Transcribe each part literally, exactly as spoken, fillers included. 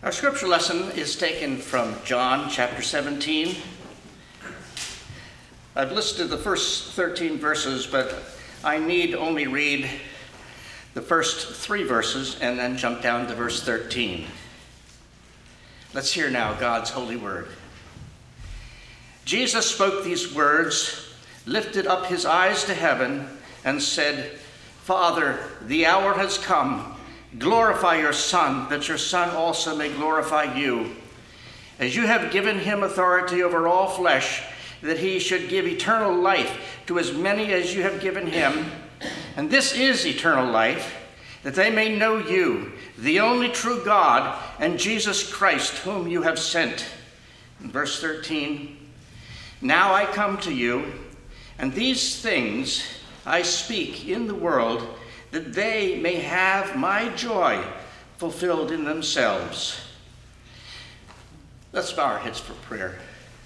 Our scripture lesson is taken from John chapter seventeen. I've listed the first thirteen verses, but I need only read the first three verses and then jump down to verse thirteen. Let's hear now God's holy word. Jesus spoke these words, lifted up his eyes to heaven, and said, "Father, the hour has come. Glorify your Son, that your Son also may glorify you. As you have given him authority over all flesh, that he should give eternal life to as many as you have given him. And this is eternal life, that they may know you, the only true God, and Jesus Christ, whom you have sent." In verse thirteen, "Now I come to you, and these things I speak in the world, that they may have my joy fulfilled in themselves." Let's bow our heads for prayer.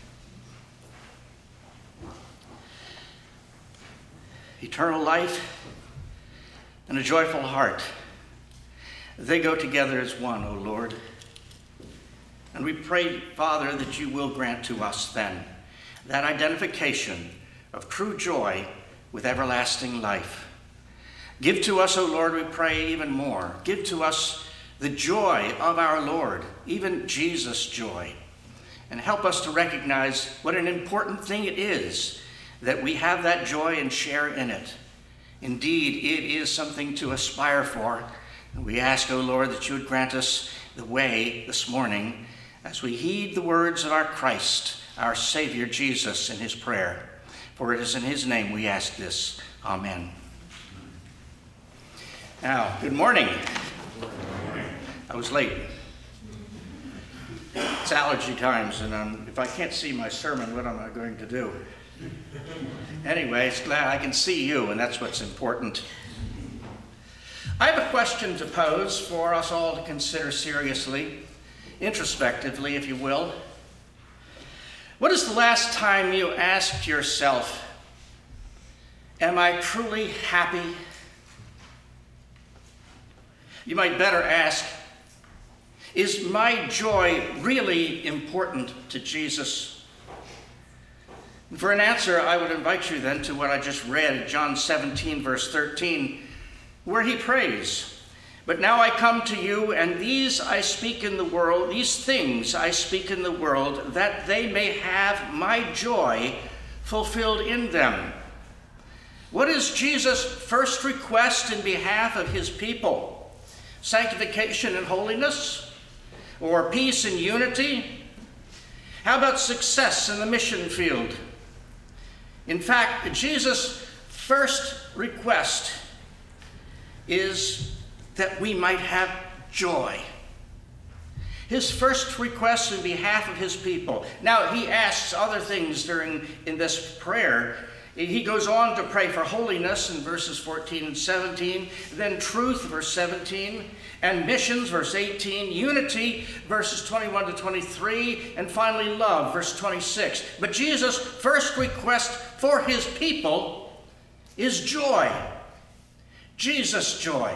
Eternal life and a joyful heart, they go together as one, O Lord. And we pray, Father, that you will grant to us then that identification of true joy with everlasting life. Give to us, O Lord, we pray, even more. Give to us the joy of our Lord, even Jesus' joy. And help us to recognize what an important thing it is that we have that joy and share in it. Indeed, it is something to aspire for. And we ask, O Lord, that you would grant us the way this morning as we heed the words of our Christ, our Savior Jesus, in his prayer. For it is in his name we ask this. Amen. Now, good morning. I was late. It's allergy times, and um, if I can't see my sermon, what am I going to do? Anyway, it's glad I can see you, and that's what's important. I have a question to pose for us all to consider seriously, introspectively, if you will. What is the last time you asked yourself, "Am I truly happy?" You might better ask, "Is my joy really important to Jesus?" And for an answer, I would invite you then to what I just read, John seventeen, verse thirteen, where he prays, "But now I come to you, and these I speak in the world, these things I speak in the world, that they may have my joy fulfilled in them." What is Jesus' first request in behalf of his people? Sanctification and holiness? Or peace and unity? How about success in the mission field? In fact, Jesus' first request is that we might have joy. His first request in behalf of his people. Now, he asks other things during in this prayer. He goes on to pray for holiness in verses fourteen and seventeen, then truth, verse seventeen, and missions, verse eighteen, unity, verses twenty-one to twenty-three, and finally love, verse twenty-six. But Jesus' first request for his people is joy. Jesus' joy.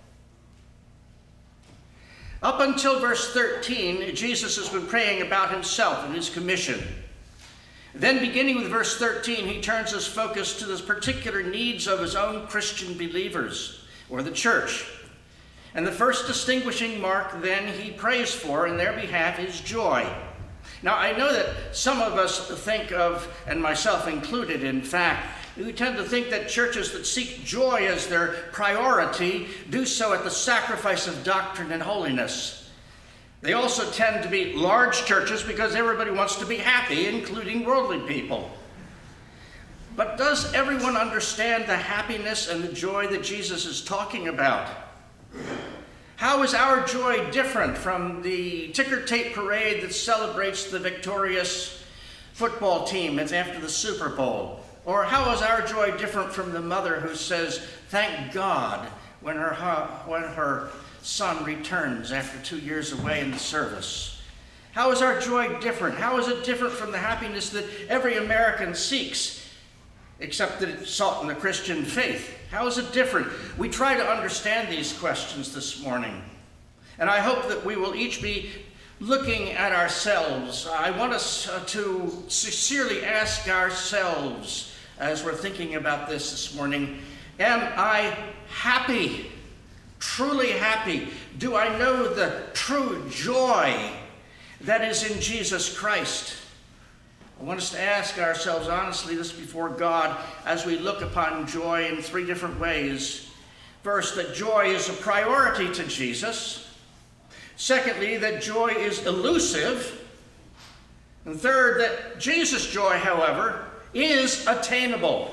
Up until verse thirteen, Jesus has been praying about himself and his commission. Then beginning with verse thirteen, he turns his focus to the particular needs of his own Christian believers, or the church. And the first distinguishing mark then he prays for in their behalf is joy. Now, I know that some of us think of, and myself included, in fact, we tend to think that churches that seek joy as their priority do so at the sacrifice of doctrine and holiness. They also tend to be large churches because everybody wants to be happy, including worldly people. But does everyone understand the happiness and the joy that Jesus is talking about? How is our joy different from the ticker tape parade that celebrates the victorious football team after the Super Bowl? Or how is our joy different from the mother who says, "Thank God," when her, when her son returns after two years away in the service? How is our joy different? How is it different from the happiness that every American seeks, except that it's sought in the Christian faith? How is it different? We try to understand these questions this morning. And I hope that we will each be looking at ourselves, I want us uh, to sincerely ask ourselves as we're thinking about this this morning, am I happy? Truly happy? Do I know the true joy that is in Jesus Christ? I want us to ask ourselves honestly this before God as we look upon joy in three different ways. First, that joy is a priority to Jesus. Secondly, that joy is elusive. And third, that Jesus' joy, however, is attainable.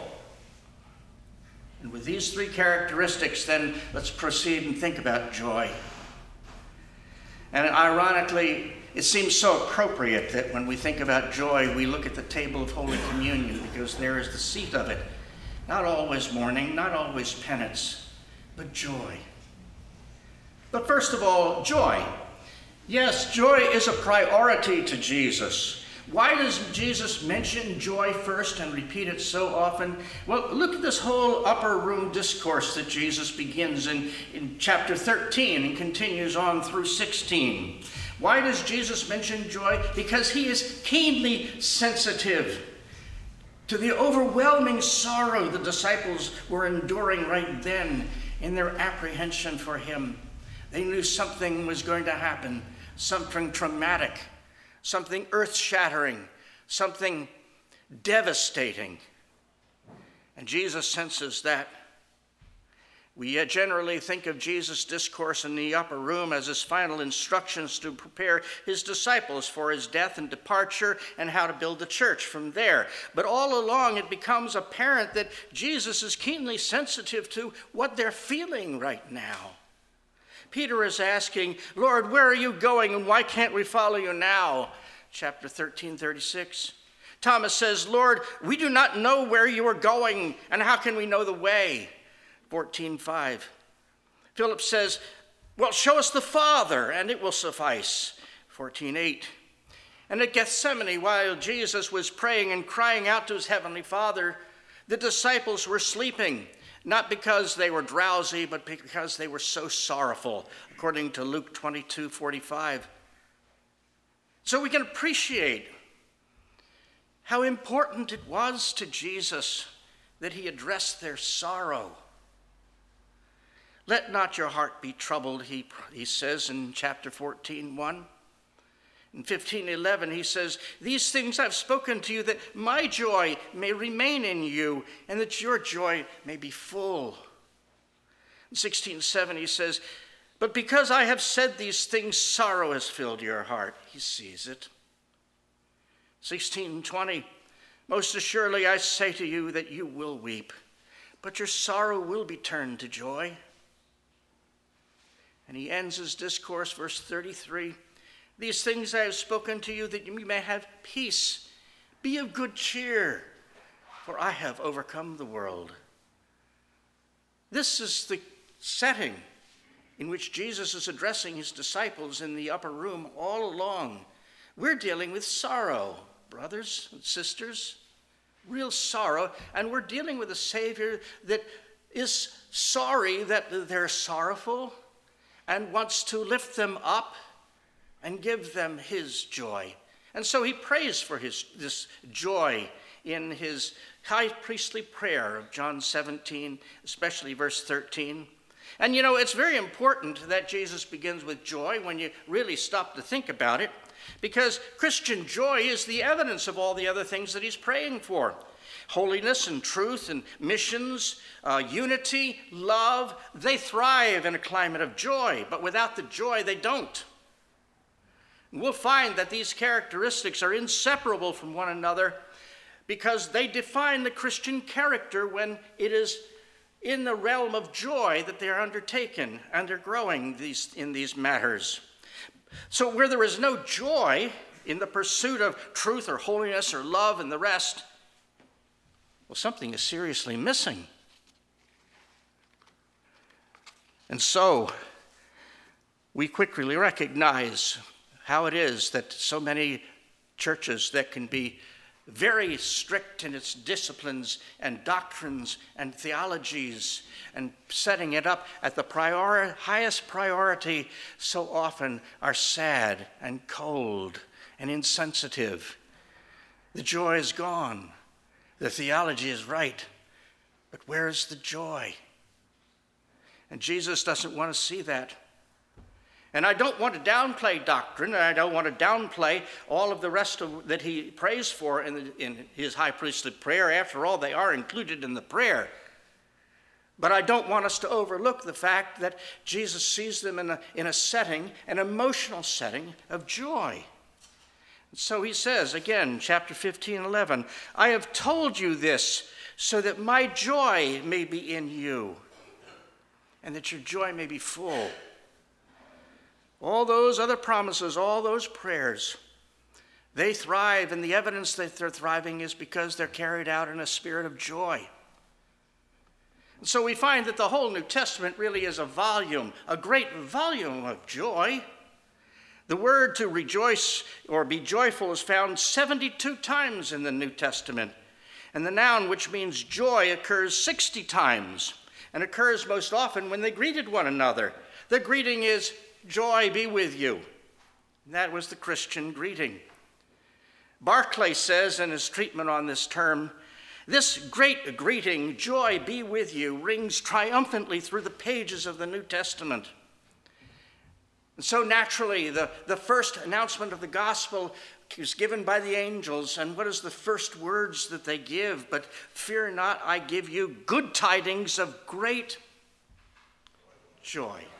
And with these three characteristics, then let's proceed and think about joy. And ironically, it seems so appropriate that when we think about joy, we look at the table of Holy Communion, because there is the seat of it. Not always mourning, not always penance, but joy. But first of all, joy. Yes, joy is a priority to Jesus. Why does Jesus mention joy first and repeat it so often? Well, look at this whole upper room discourse that Jesus begins in, in chapter thirteen and continues on through sixteen. Why does Jesus mention joy? Because he is keenly sensitive to the overwhelming sorrow the disciples were enduring right then in their apprehension for him. They knew something was going to happen, something traumatic, something earth-shattering, something devastating. And Jesus senses that. We generally think of Jesus' discourse in the upper room as his final instructions to prepare his disciples for his death and departure and how to build the church from there. But all along it becomes apparent that Jesus is keenly sensitive to what they're feeling right now. Peter is asking, Lord, where are you going and why can't we follow you now? Chapter thirteen, thirty-six. Thomas says, Lord, we do not know where you are going and how can we know the way? fourteen, five. Philip says, well, show us the Father and it will suffice. fourteen, eight. And at Gethsemane, while Jesus was praying and crying out to his heavenly Father, the disciples were sleeping. Not because they were drowsy, but because they were so sorrowful, according to Luke twenty-two, forty-five. So we can appreciate how important it was to Jesus that he addressed their sorrow. Let not your heart be troubled, he, he says in chapter fourteen, one. In fifteen eleven, he says, these things I've spoken to you that my joy may remain in you and that your joy may be full. In sixteen seven, he says, but because I have said these things, sorrow has filled your heart. He sees it. sixteen twenty, most assuredly I say to you that you will weep, but your sorrow will be turned to joy. And he ends his discourse, verse thirty-three, these things I have spoken to you that you may have peace. Be of good cheer, for I have overcome the world. This is the setting in which Jesus is addressing his disciples in the upper room all along. We're dealing with sorrow, brothers and sisters, real sorrow, and we're dealing with a Savior that is sorry that they're sorrowful and wants to lift them up and give them his joy. And so he prays for his this joy in his high priestly prayer of John seventeen, especially verse thirteen. And you know, it's very important that Jesus begins with joy when you really stop to think about it, because Christian joy is the evidence of all the other things that he's praying for. Holiness and truth and missions, uh, unity, love, they thrive in a climate of joy, but without the joy, they don't. We'll find that these characteristics are inseparable from one another because they define the Christian character when it is in the realm of joy that they are undertaken and are growing these, in these matters. So where there is no joy in the pursuit of truth or holiness or love and the rest, well, something is seriously missing. And so we quickly recognize how it is that so many churches that can be very strict in its disciplines and doctrines and theologies, and setting it up at the prior, highest priority, so often are sad and cold and insensitive. The joy is gone. The theology is right. But where is the joy? And Jesus doesn't want to see that. And I don't want to downplay doctrine, and I don't want to downplay all of the rest of that he prays for in, the, in his high priestly prayer. After all, they are included in the prayer. But I don't want us to overlook the fact that Jesus sees them in a, in a setting, an emotional setting of joy. And so he says, again, chapter fifteen, eleven, I have told you this so that my joy may be in you, and that your joy may be full. All those other promises, all those prayers, they thrive, and the evidence that they're thriving is because they're carried out in a spirit of joy. And so we find that the whole New Testament really is a volume, a great volume of joy. The word to rejoice or be joyful is found seventy-two times in the New Testament. And the noun, which means joy, occurs sixty times, and occurs most often when they greeted one another. The greeting is, joy be with you. And that was the Christian greeting. Barclay says in his treatment on this term, this great greeting, joy be with you, rings triumphantly through the pages of the New Testament. And so naturally, the, the first announcement of the gospel is given by the angels. And what is the first words that they give? But fear not, I give you good tidings of great joy.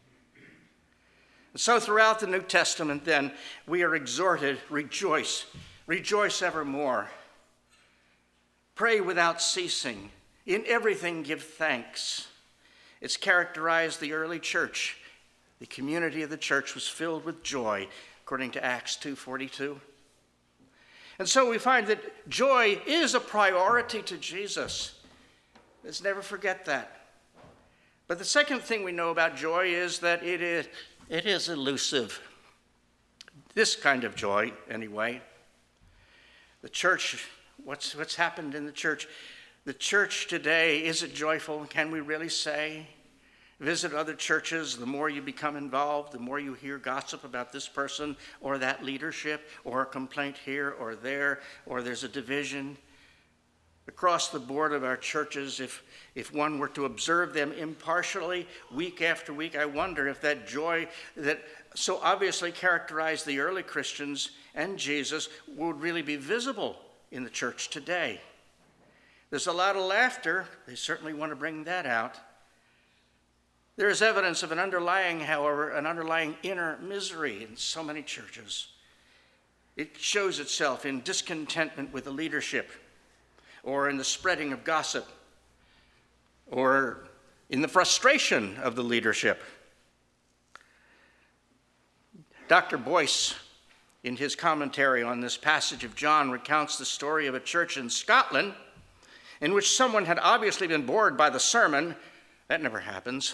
So throughout the New Testament, then, we are exhorted, rejoice, rejoice evermore. Pray without ceasing. In everything give thanks. It's characterized the early church. The community of the church was filled with joy, according to Acts two forty-two. And so we find that joy is a priority to Jesus. Let's never forget that. But the second thing we know about joy is that it is It is elusive. This kind of joy, anyway. The church, what's, what's happened in the church? The church today, is it joyful? Can we really say? Visit other churches. The more you become involved, the more you hear gossip about this person or that leadership, or a complaint here or there, or there's a division. Across the board of our churches, if, if one were to observe them impartially week after week, I wonder if that joy that so obviously characterized the early Christians and Jesus would really be visible in the church today. There's a lot of laughter. They certainly want to bring that out. There is evidence of an underlying, however, an underlying inner misery in so many churches. It shows itself in discontentment with the leadership, or in the spreading of gossip, or in the frustration of the leadership. Doctor Boyce, in his commentary on this passage of John, recounts the story of a church in Scotland in which someone had obviously been bored by the sermon. That never happens.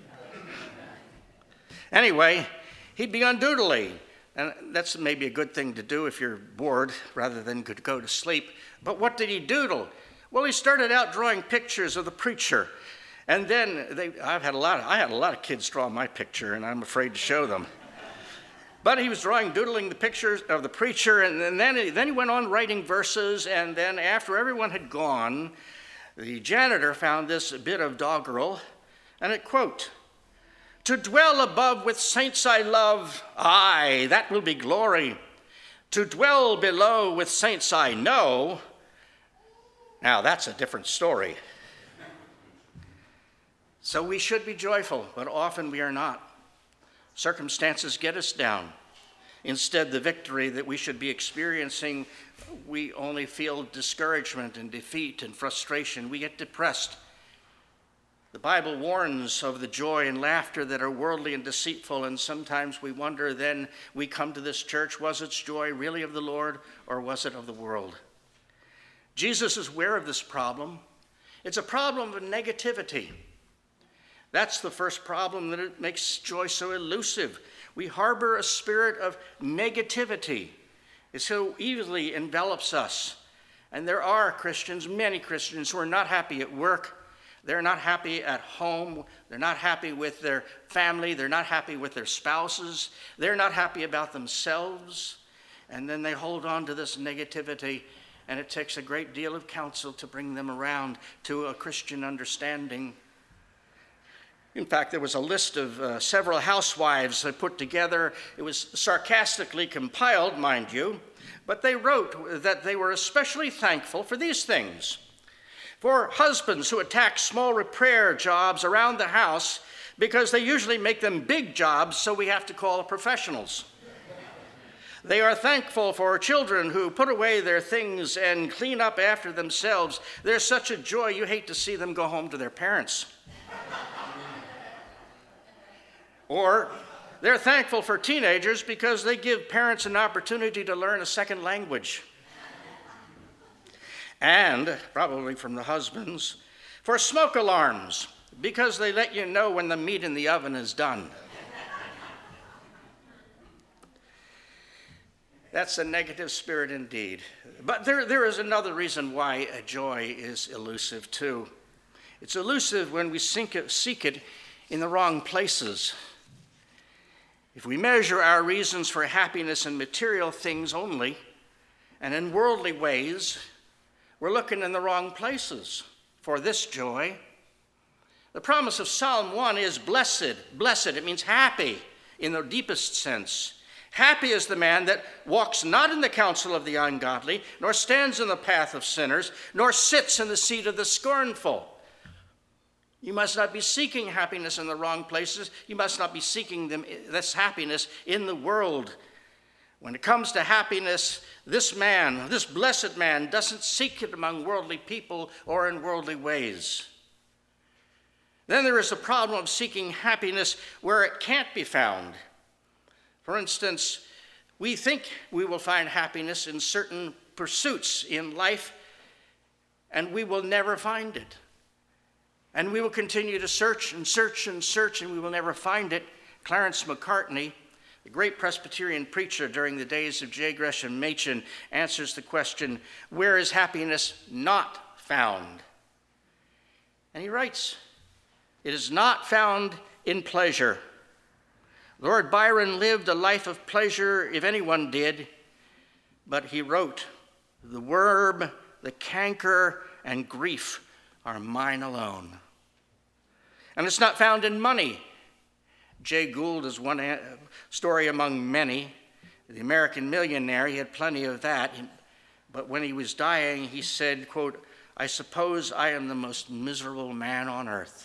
Anyway, he'd begun doodling. And that's maybe a good thing to do if you're bored rather than to go to sleep. But what did he doodle? Well, he started out drawing pictures of the preacher. And then they, I've had a lot of, I had a lot of kids draw my picture, and I'm afraid to show them. But he was drawing, doodling the pictures of the preacher, and then he, then he went on writing verses. And then after everyone had gone, the janitor found this bit of doggerel, and it quote, to dwell above with saints I love, aye, that will be glory. To dwell below with saints I know, now that's a different story. So we should be joyful, but often we are not. Circumstances get us down. Instead, the victory that we should be experiencing, we only feel discouragement and defeat and frustration. We get depressed. The Bible warns of the joy and laughter that are worldly and deceitful, and sometimes we wonder then we come to this church, was its joy really of the Lord or was it of the world? Jesus is aware of this problem. It's a problem of negativity. That's the first problem that it makes joy so elusive. We harbor a spirit of negativity. It so easily envelops us. And there are Christians, many Christians, who are not happy at work. They're not happy at home. They're not happy with their family. They're not happy with their spouses. They're not happy about themselves. And then they hold on to this negativity, and it takes a great deal of counsel to bring them around to a Christian understanding. In fact, there was a list of uh, several housewives I put together. It was sarcastically compiled, mind you, but they wrote that they were especially thankful for these things. For husbands who attack small repair jobs around the house because they usually make them big jobs, so we have to call professionals. They are thankful for children who put away their things and clean up after themselves. There's such a joy, you hate to see them go home to their parents. Or they're thankful for teenagers because they give parents an opportunity to learn a second language. And, probably from the husbands, for smoke alarms because they let you know when the meat in the oven is done. That's a negative spirit indeed. But there, there is another reason why joy is elusive too. It's elusive when we seek it, seek it in the wrong places. If we measure our reasons for happiness in material things only and in worldly ways, we're looking in the wrong places for this joy. The promise of Psalm one is blessed. Blessed, it means happy in the deepest sense. Happy is the man that walks not in the counsel of the ungodly, nor stands in the path of sinners, nor sits in the seat of the scornful. You must not be seeking happiness in the wrong places. You must not be seeking them, this happiness in the world. When it comes to happiness, this man, this blessed man, doesn't seek it among worldly people or in worldly ways. Then there is the problem of seeking happiness where it can't be found. For instance, we think we will find happiness in certain pursuits in life, and we will never find it. And we will continue to search and search and search, and we will never find it. Clarence Macartney, the great Presbyterian preacher during the days of J. Gresham Machen, answers the question, where is happiness not found? And he writes, it is not found in pleasure. Lord Byron lived a life of pleasure, if anyone did, but he wrote, the worm, the canker, and grief are mine alone. And it's not found in money. Jay Gould is one story among many. The American millionaire, he had plenty of that, but when he was dying, he said, quote, I suppose I am the most miserable man on earth.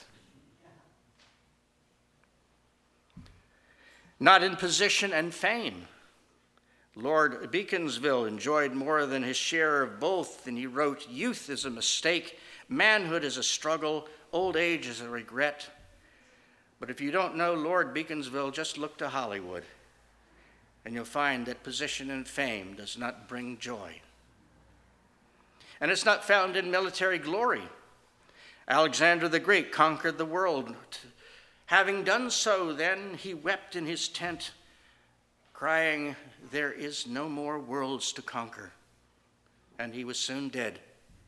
Not in position and fame. Lord Beaconsfield enjoyed more than his share of both, and he wrote, youth is a mistake, manhood is a struggle, old age is a regret. But if you don't know Lord Beaconsfield, just look to Hollywood, and you'll find that position and fame does not bring joy. And it's not found in military glory. Alexander the Great conquered the world. Having done so, then he wept in his tent, crying, there is no more worlds to conquer. And he was soon dead.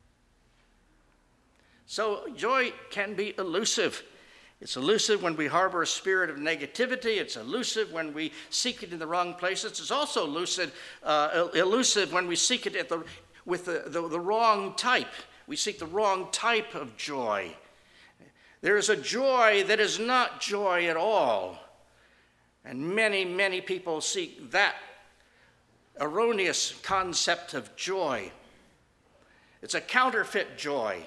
So joy can be elusive. It's elusive when we harbor a spirit of negativity. It's elusive when we seek it in the wrong places. It's also elusive, uh, elusive when we seek it at the, with the, the, the wrong type. We seek the wrong type of joy. There is a joy that is not joy at all. And many, many people seek that erroneous concept of joy. It's a counterfeit joy.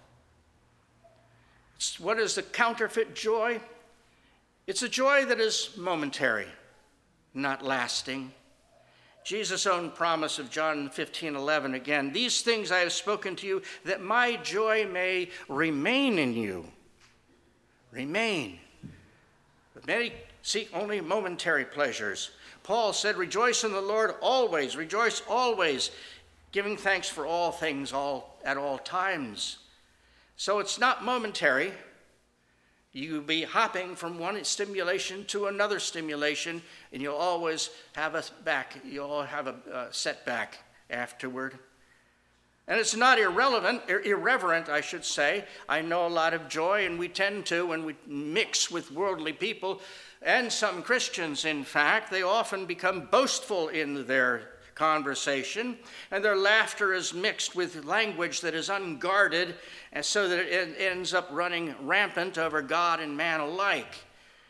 It's, what is the counterfeit joy? It's a joy that is momentary, not lasting. Jesus' own promise of John fifteen eleven again, these things I have spoken to you, that my joy may remain in you. Remain. But many seek only momentary pleasures. Paul said, rejoice in the Lord always, rejoice always, giving thanks for all things all at all times. So it's not momentary. You'll be hopping from one stimulation to another stimulation, and you'll always have a back, you'll have a uh, setback afterward. And it's not irrelevant, ir- irreverent, I should say. I know a lot of joy, and we tend to, when we mix with worldly people, and some Christians, in fact, they often become boastful in their conversation, and their laughter is mixed with language that is unguarded, and so that it ends up running rampant over God and man alike.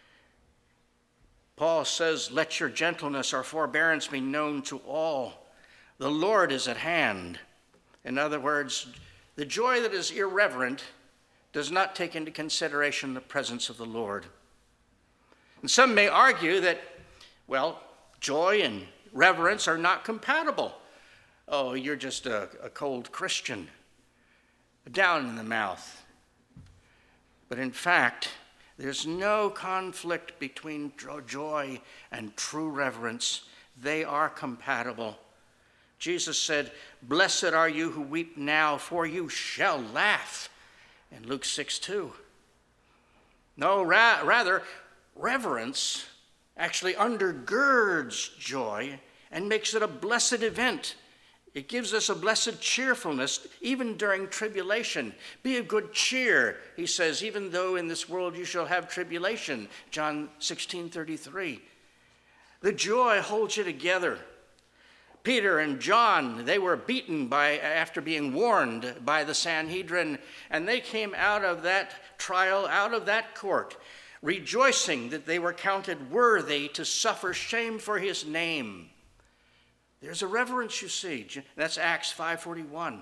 Paul says, "Let your gentleness or forbearance be known to all. The Lord is at hand." In other words, the joy that is irreverent does not take into consideration the presence of the Lord. And some may argue that, well, joy and reverence are not compatible. Oh, you're just a, a cold Christian, down in the mouth. But in fact, there's no conflict between joy and true reverence. They are compatible. Jesus said, "Blessed are you who weep now, for you shall laugh," in Luke six two. No, ra- rather, reverence actually undergirds joy and makes it a blessed event. It gives us a blessed cheerfulness, even during tribulation. Be of good cheer, he says, even though in this world you shall have tribulation, John sixteen thirty-three. The joy holds you together. Peter and John, they were beaten by after being warned by the Sanhedrin, and they came out of that trial, out of that court, rejoicing that they were counted worthy to suffer shame for his name. There's a reverence, you see. That's Acts five forty-one.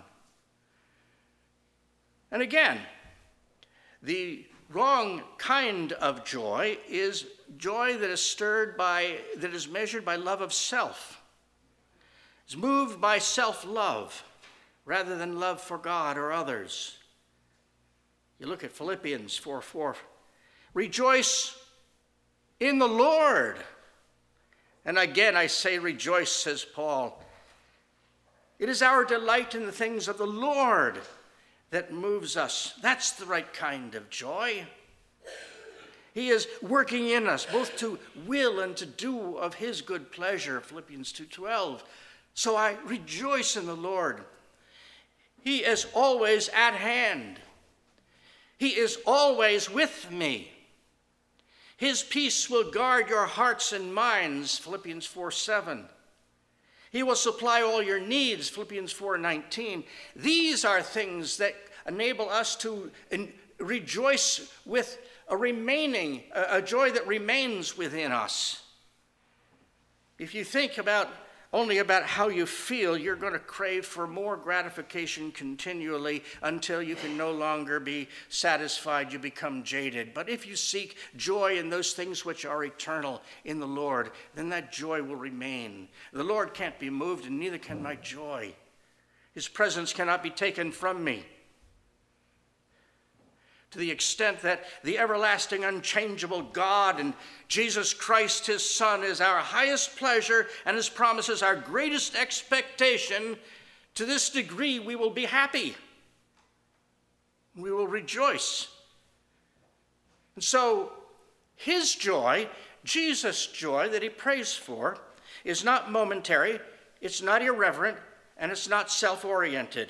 And again, the wrong kind of joy is joy that is stirred by, that is measured by love of self. It's moved by self-love rather than love for God or others. You look at Philippians four four. Rejoice in the Lord. And again I say rejoice, says Paul. It is our delight in the things of the Lord that moves us. That's the right kind of joy. He is working in us both to will and to do of his good pleasure, Philippians two twelve. So I rejoice in the Lord. He is always at hand. He is always with me. His peace will guard your hearts and minds, Philippians four seven. He will supply all your needs, Philippians four nineteen. These are things that enable us to rejoice with a remaining, a joy that remains within us. If you think about only about how you feel, you're going to crave for more gratification continually until you can no longer be satisfied. You become jaded. But if you seek joy in those things which are eternal in the Lord, then that joy will remain. The Lord can't be moved, and neither can my joy. His presence cannot be taken from me. To the extent that the everlasting, unchangeable God and Jesus Christ, his Son, is our highest pleasure and his promises our greatest expectation, to this degree we will be happy. We will rejoice. And so his joy, Jesus' joy that he prays for, is not momentary, it's not irreverent, and it's not self-oriented.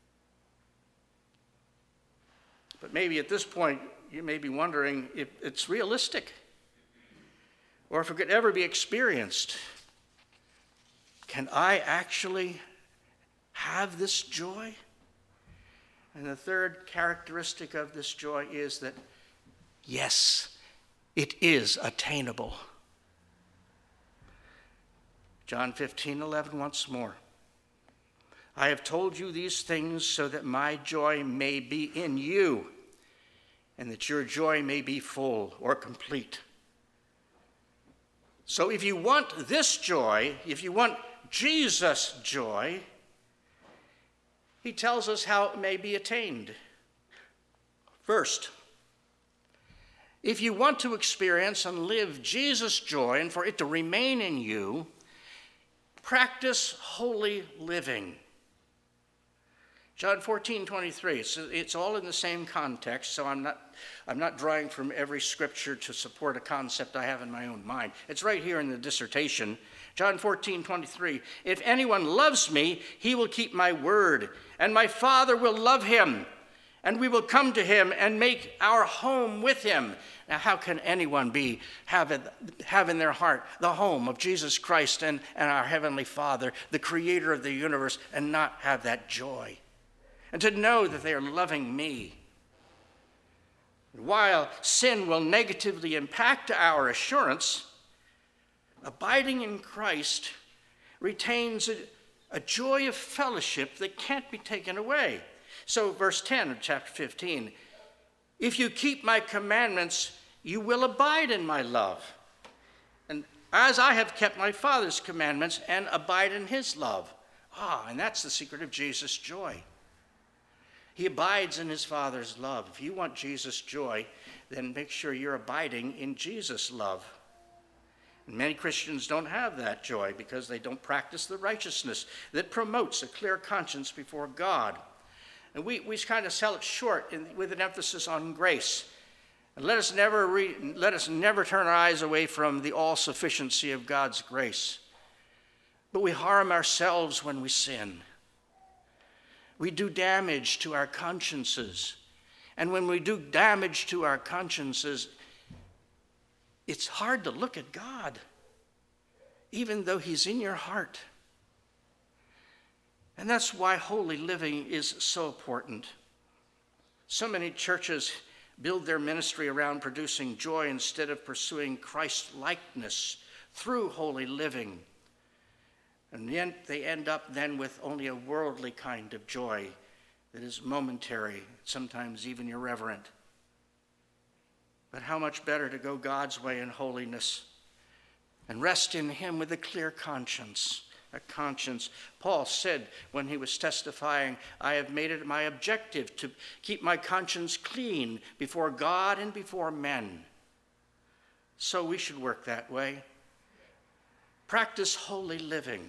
But maybe at this point, you may be wondering if it's realistic or if it could ever be experienced. Can I actually have this joy? And the third characteristic of this joy is that, yes, it is attainable. John fifteen eleven once more. I have told you these things so that my joy may be in you and that your joy may be full or complete. So if you want this joy, if you want Jesus' joy, he tells us how it may be attained. First, if you want to experience and live Jesus' joy and for it to remain in you, practice holy living. John fourteen twenty-three, it's, it's all in the same context, so I'm not, I'm not drawing from every scripture to support a concept I have in my own mind. It's right here in the dissertation. John fourteen twenty-three, if anyone loves me, he will keep my word, and my Father will love him, and we will come to him and make our home with him. Now, how can anyone be have, it, have in their heart the home of Jesus Christ and, and our Heavenly Father, the creator of the universe, and not have that joy? And to know that they are loving me. While sin will negatively impact our assurance, abiding in Christ retains a, a joy of fellowship that can't be taken away. So verse ten of chapter fifteen, if you keep my commandments, you will abide in my love. And as I have kept my Father's commandments and abide in his love. Ah, and that's the secret of Jesus' joy. He abides in his Father's love. If you want Jesus' joy, then make sure you're abiding in Jesus' love. And many Christians don't have that joy because they don't practice the righteousness that promotes a clear conscience before God. And we, we kind of sell it short in, with an emphasis on grace. And let us never re, let us never turn our eyes away from the all-sufficiency of God's grace. But we harm ourselves when we sin. We do damage to our consciences. And when we do damage to our consciences, it's hard to look at God, even though he's in your heart. And that's why holy living is so important. So many churches build their ministry around producing joy instead of pursuing Christ-likeness through holy living. And then they end up then with only a worldly kind of joy that is momentary, sometimes even irreverent. But how much better to go God's way in holiness and rest in him with a clear conscience. A conscience. Paul said when he was testifying, I have made it my objective to keep my conscience clean before God and before men. So we should work that way. Practice holy living.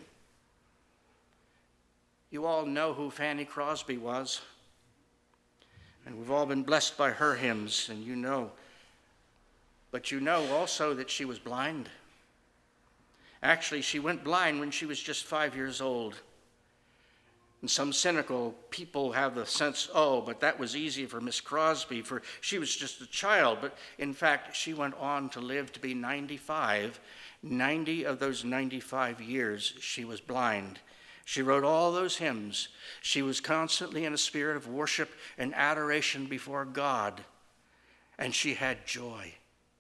You all know who Fanny Crosby was. And we've all been blessed by her hymns, and you know. But you know also that she was blind. Actually, she went blind when she was just five years old. And some cynical people have the sense, oh, but that was easy for Miss Crosby, for she was just a child. But in fact, she went on to live to be ninety-five. ninety of those ninety-five years, she was blind. She wrote all those hymns. She was constantly in a spirit of worship and adoration before God. And she had joy.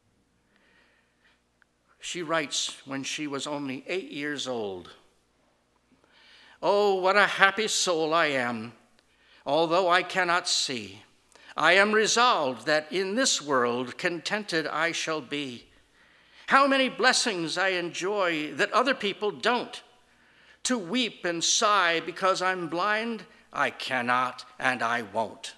She writes when she was only eight years old. Oh, what a happy soul I am, although I cannot see. I am resolved that in this world contented I shall be. How many blessings I enjoy that other people don't. To weep and sigh because I'm blind, I cannot and I won't.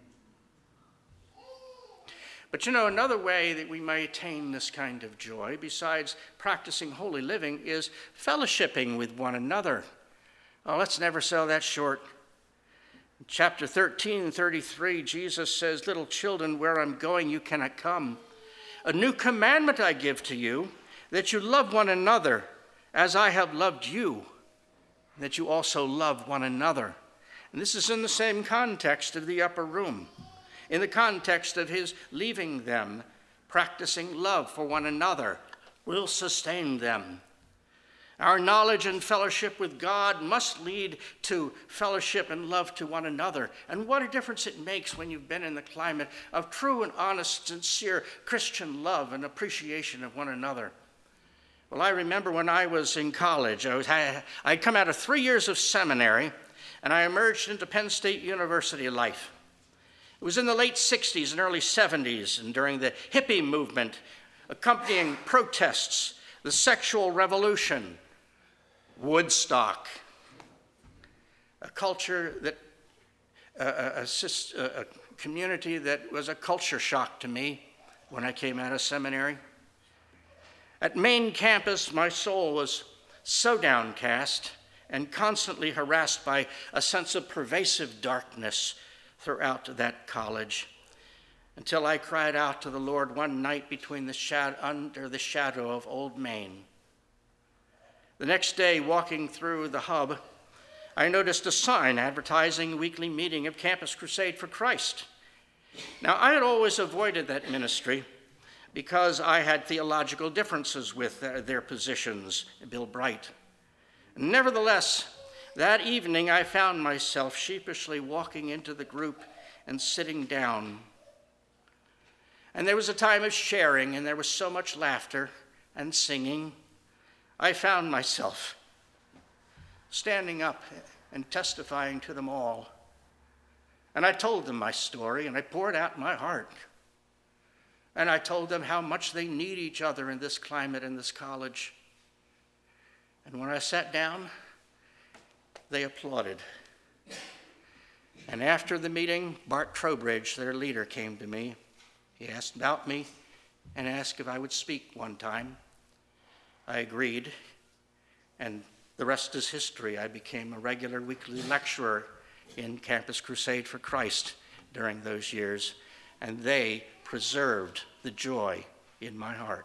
But you know, another way that we may attain this kind of joy, besides practicing holy living, is fellowshipping with one another. Oh, let's never sell that short. In chapter thirteen, thirty-three, Jesus says, little children, where I'm going, you cannot come. A new commandment I give to you, that you love one another as I have loved you, that you also love one another. And this is in the same context of the upper room, in the context of his leaving them, practicing love for one another will sustain them. Our knowledge and fellowship with God must lead to fellowship and love to one another. And what a difference it makes when you've been in the climate of true and honest, sincere Christian love and appreciation of one another. Well, I remember when I was in college, I was, I, I'd come out of three years of seminary, and I emerged into Penn State University life. It was in the late sixties and early seventies, and during the hippie movement, accompanying protests, the sexual revolution, Woodstock, a culture that, uh, a, a, a community that was a culture shock to me when I came out of seminary. At main campus, my soul was so downcast and constantly harassed by a sense of pervasive darkness throughout that college, until I cried out to the Lord one night between the shad- under the shadow of Old Main. The next day, walking through the hub, I noticed a sign advertising a weekly meeting of Campus Crusade for Christ. Now, I had always avoided that ministry because I had theological differences with their, their positions, Bill Bright. Nevertheless, that evening I found myself sheepishly walking into the group and sitting down. And there was a time of sharing, and there was so much laughter and singing. I found myself standing up and testifying to them all. And I told them my story, and I poured out my heart. And I told them how much they need each other in this climate, in this college. And when I sat down, they applauded. And after the meeting, Bart Trowbridge, their leader, came to me. He asked about me and asked if I would speak one time. I agreed, and the rest is history. I became a regular weekly lecturer in Campus Crusade for Christ during those years, and they preserved the joy in my heart.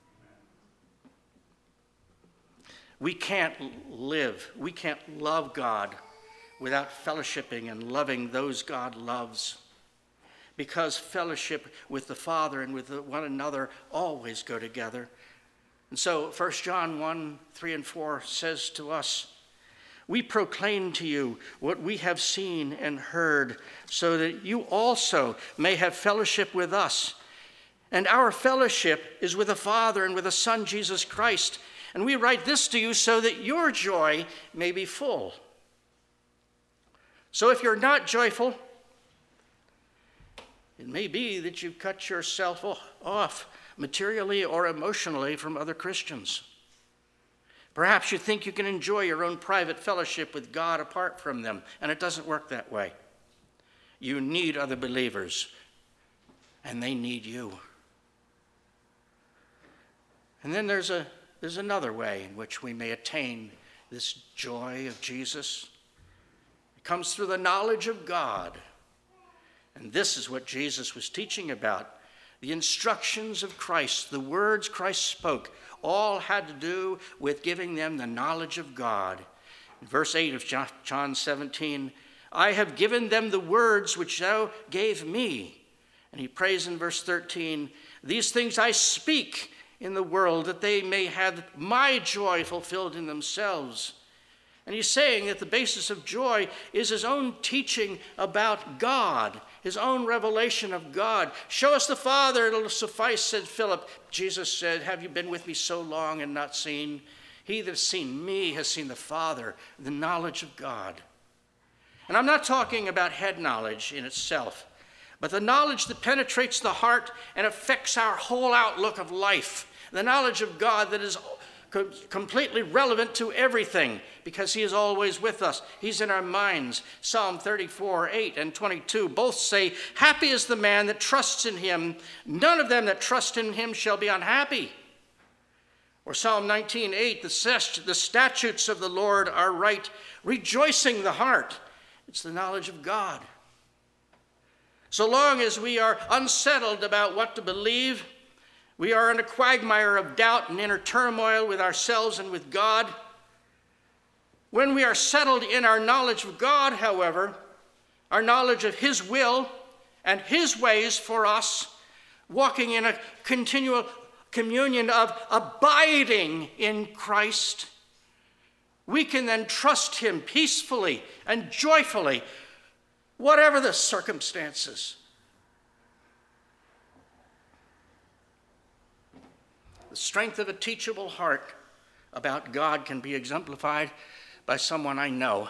We can't live, we can't love God without fellowshipping and loving those God loves, because fellowship with the Father and with one another always go together. And so First John one, three and four says to us, "We proclaim to you what we have seen and heard, so that you also may have fellowship with us. And our fellowship is with the Father and with the Son, Jesus Christ. And we write this to you so that your joy may be full." So if you're not joyful, it may be that you've cut yourself off materially or emotionally from other Christians. Perhaps you think you can enjoy your own private fellowship with God apart from them, and it doesn't work that way. You need other believers, and they need you. And then there's a there's another way in which we may attain this joy of Jesus. It comes through the knowledge of God. And this is what Jesus was teaching about. The instructions of Christ, the words Christ spoke, all had to do with giving them the knowledge of God. In verse eight of John seventeen, "I have given them the words which thou gave me." And he prays in verse thirteen, "These things I speak in the world, that they may have my joy fulfilled in themselves." And he's saying that the basis of joy is his own teaching about God, his own revelation of God. "Show us the Father, it'll suffice," said Philip. Jesus said, "Have you been with me so long and not seen? He that has seen me has seen the Father," the knowledge of God. And I'm not talking about head knowledge in itself, but the knowledge that penetrates the heart and affects our whole outlook of life. The knowledge of God that is completely relevant to everything, because he is always with us. He's in our minds. Psalm thirty-four, eight and twenty-two both say, "Happy is the man that trusts in him. None of them that trust in him shall be unhappy." Or Psalm nineteen, eight, the statutes of the Lord are right, rejoicing the heart. It's the knowledge of God. So long as we are unsettled about what to believe, we are in a quagmire of doubt and inner turmoil with ourselves and with God. When we are settled in our knowledge of God, however, our knowledge of his will and his ways for us, walking in a continual communion of abiding in Christ, we can then trust him peacefully and joyfully, whatever the circumstances. The strength of a teachable heart about God can be exemplified by someone I know.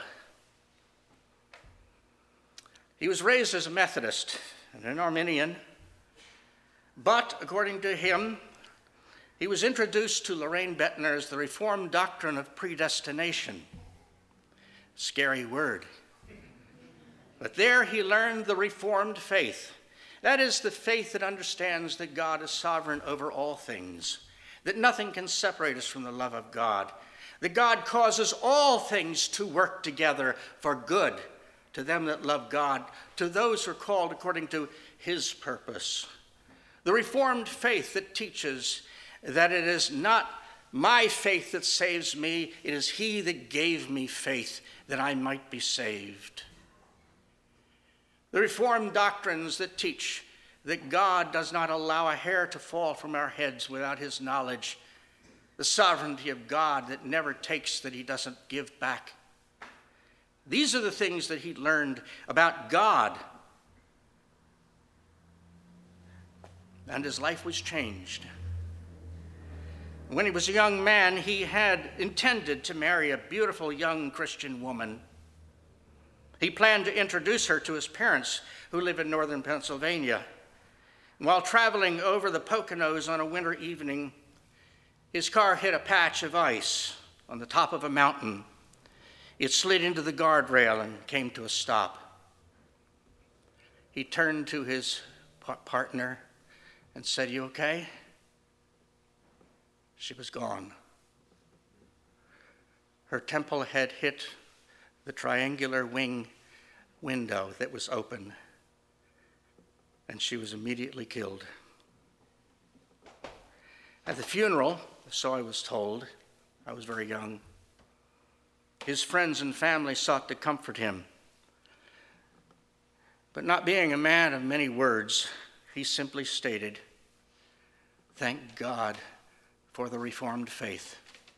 He was raised as a Methodist and an Arminian, but according to him, he was introduced to Loraine Boettner's The Reformed Doctrine of Predestination. Scary word. But there he learned the Reformed faith. That is the faith that understands that God is sovereign over all things, that nothing can separate us from the love of God, that God causes all things to work together for good to them that love God, to those who are called according to his purpose. The Reformed faith that teaches that it is not my faith that saves me, it is he that gave me faith that I might be saved. The Reformed doctrines that teach that God does not allow a hair to fall from our heads without his knowledge, the sovereignty of God that never takes that he doesn't give back. These are the things that he learned about God. And his life was changed. When he was a young man, he had intended to marry a beautiful young Christian woman. He planned to introduce her to his parents, who live in northern Pennsylvania. While traveling over the Poconos on a winter evening, his car hit a patch of ice on the top of a mountain. It slid into the guardrail and came to a stop. He turned to his partner and said, "You okay?" She was gone. Her temple had hit the triangular wing window that was open, and she was immediately killed. At the funeral, so I was told, I was very young, his friends and family sought to comfort him. But not being a man of many words, he simply stated, "Thank God for the Reformed faith."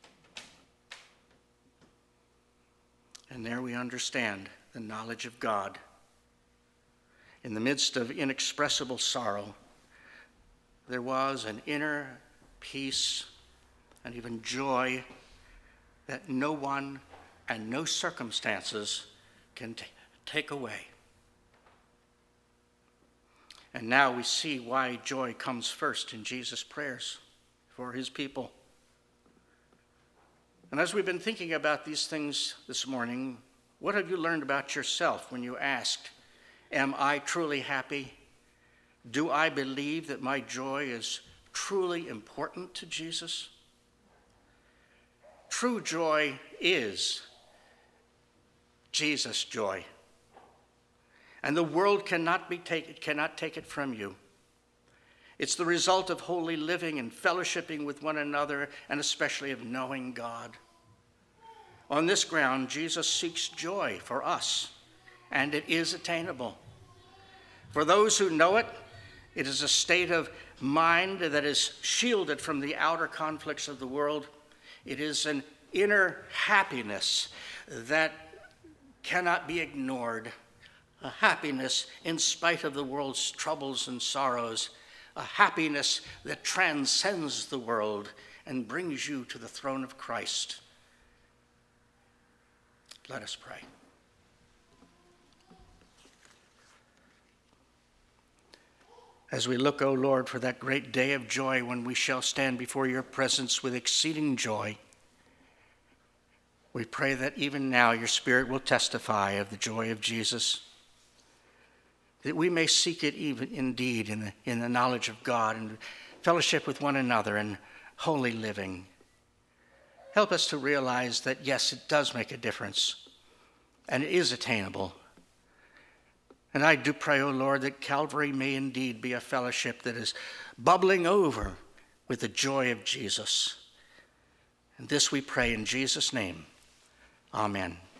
And there we understand the knowledge of God. In the midst of inexpressible sorrow, there was an inner peace and even joy that no one and no circumstances can t- take away. And now we see why joy comes first in Jesus' prayers for his people. And as we've been thinking about these things this morning, what have you learned about yourself when you asked, am I truly happy? Do I believe that my joy is truly important to Jesus? True joy is Jesus' joy. And the world cannot be take, cannot take it from you. It's the result of holy living and fellowshipping with one another, and especially of knowing God. On this ground, Jesus seeks joy for us, and it is attainable. For those who know it, it is a state of mind that is shielded from the outer conflicts of the world. It is an inner happiness that cannot be ignored, a happiness in spite of the world's troubles and sorrows, a happiness that transcends the world and brings you to the throne of Christ. Let us pray. As we look, O Lord, for that great day of joy when we shall stand before your presence with exceeding joy, we pray that even now your Spirit will testify of the joy of Jesus, that we may seek it even indeed in the, in the knowledge of God and fellowship with one another and holy living. Help us to realize that, yes, it does make a difference, and it is attainable. And I do pray, O Lord, that Calvary may indeed be a fellowship that is bubbling over with the joy of Jesus. And this we pray in Jesus' name. Amen.